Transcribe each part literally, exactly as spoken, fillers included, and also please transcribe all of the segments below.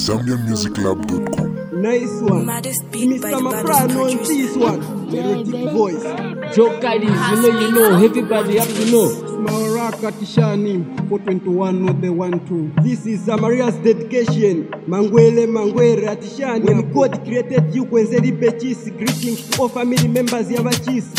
Zambian Music Lab dot com. Nice one. Maddest beat Mister by the Mafran baddest on producer. this one. Melodic voice. Joe Kiddies, you know, you know, everybody have to know. Mawaraka Tishani, four twenty-one, not the one two. This is uh, Maria's dedication. Mangwele, Mangwele, Atishani. When God created you, Kwenzeri Bechis, greetings to all family members, Yavachis.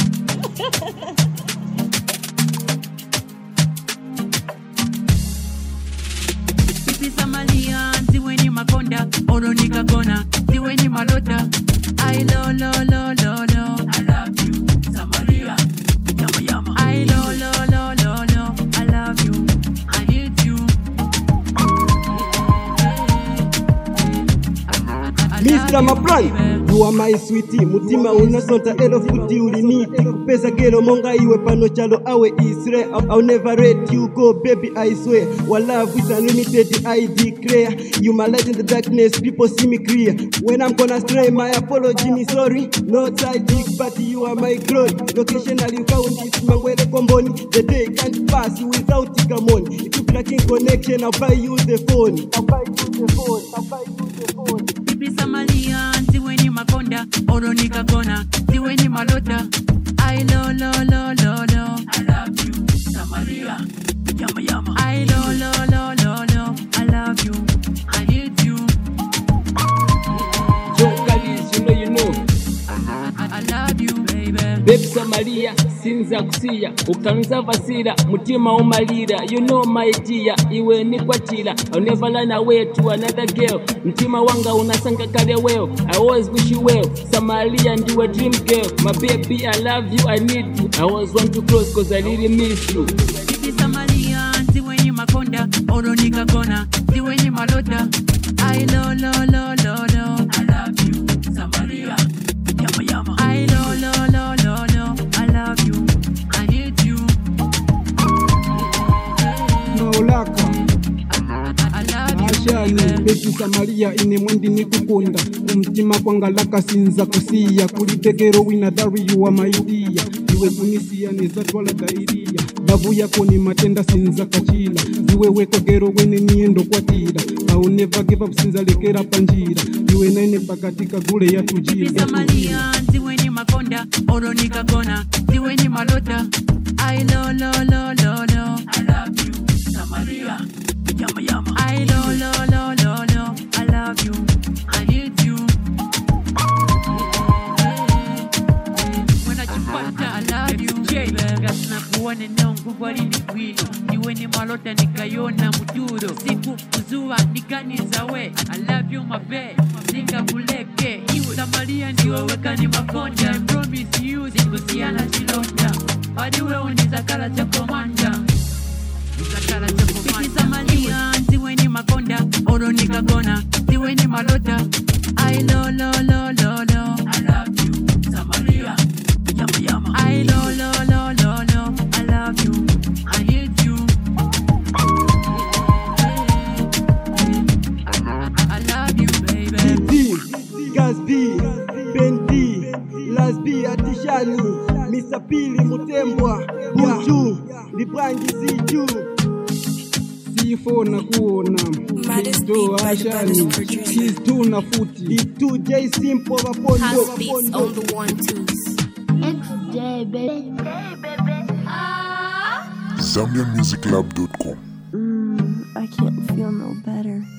Ziweni makonda, oronika gona. Ziweni malota, I lo lo lo lo lo. I love you, Samaria. Yama yama. I lo lo lo lo lo. I love you, I need you. Mister Mafran, you are my sweetie. Mutima unasonta elo futi uliniti. Kupesa gelo monga iwe pano chalo awe isre. I'll, I'll never let you go, baby, I swear. Our love is unlimited, I declare. You my light in the darkness, people see me clear. When I'm gonna stray, my apology, me sorry. No side dick, but you are my glory. Locationally found this Mangwele Komboni. The day can't pass without Tigamon. If you cracking connection, I'll buy you the phone. I'll buy you the phone. I'll buy you the phone. Samaria, ziweni makonda, oronika gona. Ziweni malota, I lo lo lo lo lo. I love you, Samaria. Yama yama. I lo lo lo lo lo. I love you, I need you. Joe Kiddies, you know, you know. I, I love you, baby. Baby Samaria, sinza kusiya. Ukanza vasira, mutima umalira. You know my dear, iwe ni kwatila. I'll never run away to another girl. Mtima wanga unasanga kale well. I always wish you well. Samaria ndiwe dream girl. My baby, I love you, I need you. I always want to close cause I really miss you. Baby Samaria, ziweni makonda, oronika gona. Ziweni malota, I lo lo lo lo lo. I love you, Samaria. Yama yama. I lo lo lo lo lo. I love you, I need you. Maulaka. I love you, Ashani, baby. Beki Samaria ine mwendi nikukunda. Umtima kwangalaka sinza kusiya. Kulitegero wina dari you are my dear. Iwe kunisia nizatwala dairia. Bavu yako ni matenda sinza kachila. Iwe weko gero wene niendo kwa tira. I'll never give up sinza lekera panjira. Iwe nene pakatika gule ya tujira. Samaria, ziweni makonda, oronika gona. Ziweni malota, I lo lo lo lo lo. I love you, Samaria. Yama yama. I lo lo lo lo lo. I love you, I need you. When I chupata, I love you, baby. Gasna kuone nongu gwari ni gwilo. Ziweni malota nikayona muduro. Siku kuzua nikaniza we. I love you, my babe. Nika kuleke iwe Samaria ndiwe weka ni makonda. I promise you sikusiana chilonda. Hadi we unizakala cha komanda. Nizakala cha komanda. Biki Samaria ziwe ni makonda. Oronika gona ziwe ni malota. I lo lo lo lo lo. I love you, Samaria. Yama yama. I lo lo lo lo lo. I love you, I need you. I love you, baby. D, Gazbi, Bendi, Lasbi, Atishani, Mister Pili, Mutembwa, Buju, Librangi Ziju. Sifo na kuona, Maddest Kisto beat by the Ashani, baddest producer. Kisto na futi, Itu J Simple Vapondo, House beats on the one twos. X J, baby. Zambian Music Lab dot com. Mm, I can't feel no better.